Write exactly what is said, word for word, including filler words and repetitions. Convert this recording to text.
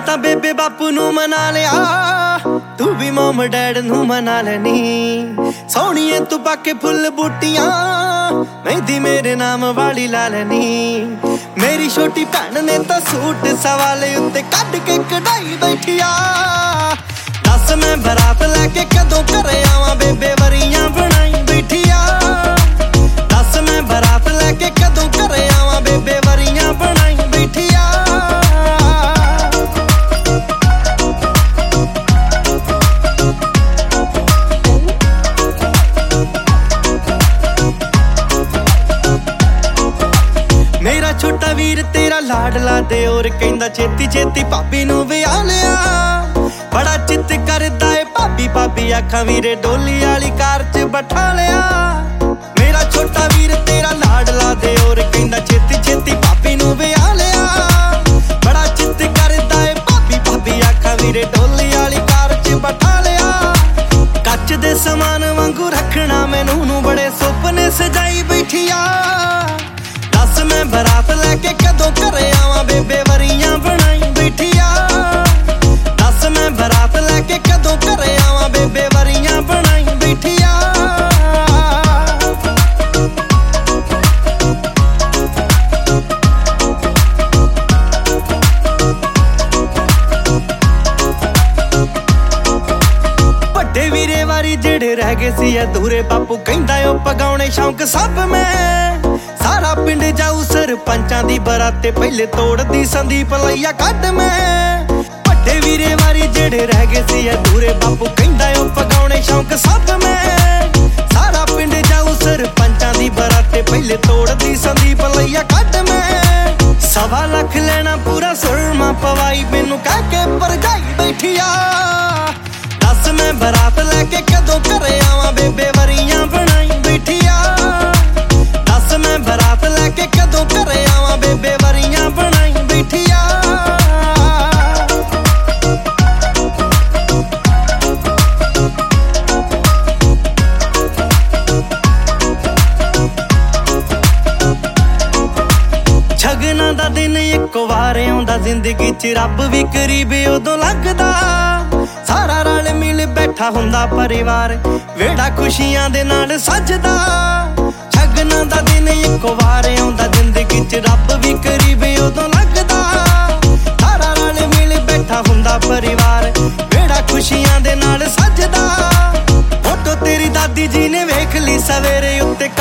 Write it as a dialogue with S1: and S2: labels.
S1: ਤਾਂ ਬੇਬੇ ਬਾਪੂ ਨੂੰ ਮਨਾ ਲਿਆ, ਤੂੰ ਵੀ ਮਮ ਡੈਡ ਨੂੰ ਮਨਾ ਲੈਨੀ। ਸੋਹਣੀਏ ਤੂੰ ਪਾਕੇ ਫੁੱਲ ਬੂਟੀਆਂ, ਮਹਿੰਦੀ ਮੇਰੇ ਨਾਮ ਵਾਲੀ ਲਾ ਲੈਨੀ। ਮੇਰੀ ਛੋਟੀ ਭੈਣ ਨੇ ਤਾਂ ਸੂਟ ਸਵਾਲੇ ਉੱਤੇ ਕੱਢ ਕੇ ਕਢਾਈ ਬੈਠੀ ਆ। ਦੱਸ ਮੈਂ ਬਰਾਤ ਲੈ ਕੇ ਕਦੋਂ ਘਰੇ ਆਵਾਂ, ਬੇਬੇ ਵਰੀਆਂ ਬਣਾਈ ਬੈਠੀ ਆ। ਦੱਸ ਮੈਂ ਬਰਾਤ ਲੈ ਕੇ ਕਦੋਂ ਘਰੇ ਆਵਾਂ, ਬੇਬੇ ਵਰੀਆਂ ਬਣਾਈ ਬੈਠੀ ਆ। ਮੇਰਾ ਛੋਟਾ ਵੀਰ ਤੇਰਾ ਲਾਡਲਾ ਦਿਓਰ ਕਹਿੰਦਾ ਛੇਤੀ ਛੇਤੀ ਭਾਬੀ ਨੂੰ ਵਿਆਹ ਲਿਆ। ਬੜਾ ਚਿੱਤ ਕਰਦਾ ਏ ਭਾਬੀ ਭਾਬੀ ਆਖਾਂ ਵੀਰੇ ਡੋਲੀ ਵਾਲੀ ਕਾਰ 'ਚ ਬਿਠਾ ਲਿਆ। ਮੇਰਾ ਛੋਟਾ ਵੀਰ ਤੇਰਾ ਲਾਡਲਾ ਦਿਓਰ ਕਹਿੰਦਾ ਛੇਤੀ ਛੇਤੀ ਭਾਬੀ ਨੂੰ ਵਿਆਹ ਲਿਆ। ਬੜਾ ਚਿੱਤ ਕਰਦਾ ਏ ਭਾਬੀ ਭਾਬੀ ਆਖਾਂ ਵੀਰੇ ਡੋਲੀ ਵਾਲੀ ਕਾਰ 'ਚ ਬਿਠਾ ਲਿਆ। ਕੱਚ ਦੇ ਸਮਾਨ ਵਾਂਗੂ ਰੱਖਣਾ ਮੈਨੂੰ ਨੂੰ ਬੜੇ ਸੁਪਨੇ ਸਜਾਈ ਬੈਠੀ ਆ। ਦੱਸ ਮੈਂ ਬਰਾਤ ਲੈ ਕੇ ਕਦੋਂ ਘਰੇ ਆਵਾਂ, ਬੇਬੇ ਵਰੀਆਂ ਬਣਾਈ ਬੈਠੀ ਆ। ਦੱਸ ਮੈਂ ਬਰਾਤ ਲੈ ਕੇ ਕਦੋਂ ਘਰੇ ਆਵਾਂ, ਬੇਬੇ ਵਰੀਆਂ ਬਣਾਈ ਬੈਠੀ ਆ। ਵੱਡੇ ਵੀਰੇ ਵਾਰੀ ਜਿਹੜੇ ਰਹਿ ਗਏ ਸੀ ਅਧੂਰੇ, ਬਾਪੂ ਕਹਿੰਦਾ ਉਹ ਪਗਾਉਣੇ ਸ਼ੌਂਕ ਸਭ ਮੈਂ। ਸਾਰਾ ਪਿੰਡ ਜਾਊ ਸਰਪੰਚਾਂ ਦੀ ਬਰਾਤੇ, ਪਹਿਲੇ ਤੋੜਦੀ ਸੰਦੀਪ ਲਈਆ ਕੱਢ ਮੈਂ। ਵੱਡੇ ਵੀਰੇ ਵਾਰੀ ਜਿਹੜੇ ਰਹਿ ਗਏ ਸੀ ਅਧੂਰੇ, ਬਾਪੂ ਕਹਿੰਦਾ ਉਹ ਪਗਾਉਣੇ ਸ਼ੌਂਕ ਸਭ ਮੈਂ। ਸਾਰਾ ਪਿੰਡ ਜਾਊ ਸਰਪੰਚਾਂ ਦੀ ਬਰਾਤੇ, ਪਹਿਲੇ ਤੋੜਦੀ ਸੰਦੀਪ ਲਈਆ ਕੱਢ ਮੈਂ। ਸਵਾ ਲੱਖ ਲੈਣਾ ਪੂਰਾ ਸੁਰਮਾ ਪਵਾਈ, ਮੈਨੂੰ ਕਹਿ ਕੇ ਭਰਜਾਈ ਬੈਠੀ ਆ। ਦੱਸ ਮੈਂ ਬਰਾਤ ਲੈ ਕੇ ਕਦੋਂ ਘਰੇ ਆਵਾਂ, ਬੇਬੇ ਵਰੀਆਂ ਬਣਾਈ ਬੈਠੀ ਆ। ਦੱਸ ਮੈਂ ਬਰਾਤ ਲੈ ਕੇ ਕਦੋਂ ਘਰੇ ਆਵਾਂ, ਬੇਬੇ ਵਰੀਆਂ ਬਣਾਈ ਬੈਠੀ ਆ। ਸ਼ਗਨਾਂ ਦਾ ਦਿਨ ਇੱਕ ਵਾਰ ਆਉਂਦਾ, ਜ਼ਿੰਦਗੀ 'ਚ ਰੱਬ ਵੀ ਕਰੀਬ ਉਦੋਂ ਲੱਗਦਾ। ਸਾਰਾ ਰਲ ਮਿਲ ਬੈਠਾ ਹੁੰਦਾ ਪਰਿਵਾਰ, ਵਿਹੜਾ ਖੁਸ਼ੀਆਂ ਦੇ ਨਾਲ ਸੱਜਦਾ। ਸ਼ਗਨਾਂ ਦਾ ਦਿਨ ਇੱਕ ਵਾਰ ਆਉਂਦਾ, ਜ਼ਿੰਦਗੀ 'ਚ ਰੱਬ ਵੀ ਕਰੀਬ ਉਦੋਂ ਲੱਗਦਾ। ਸਾਰਾ ਰਲ ਮਿਲ ਬੈਠਾ ਹੁੰਦਾ ਪਰਿਵਾਰ, ਵਿਹੜਾ ਖੁਸ਼ੀਆਂ ਦੇ ਨਾਲ ਸੱਜਦਾ। ਫੋਟੋ ਤੇਰੀ ਦਾਦੀ ਜੀ ਨੇ ਵੇਖ ਲਈ ਸਵੇਰੇ ਉੱਤੇ